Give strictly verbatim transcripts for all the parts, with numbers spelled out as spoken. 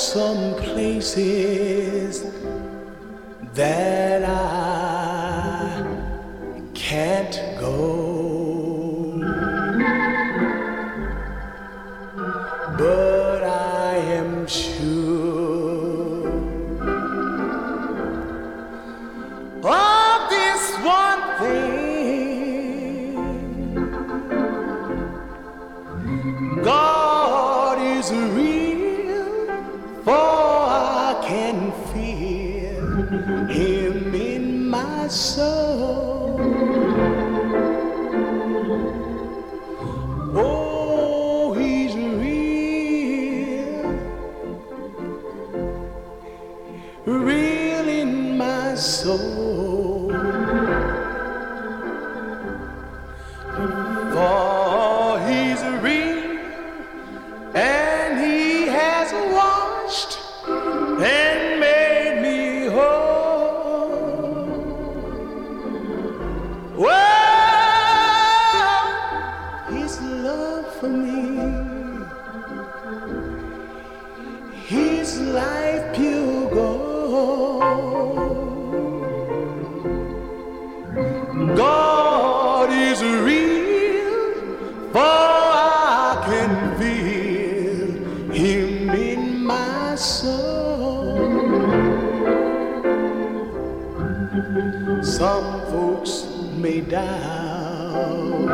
some places that I can't go, but I am sure of this one thing: God is real, for I can feel Him in my soul. Oh, He's real, real in my soul. For He's real, and He has washed and made me whole. Well, His love for me, His life pure gold. God is real, for I can feel Him in my soul. Some folks may doubt,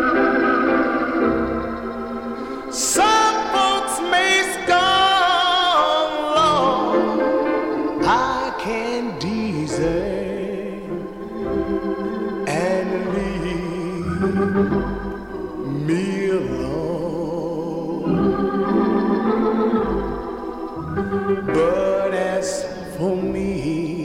some folks may scorn, Lord, I can desert and leave me alone. But as for me,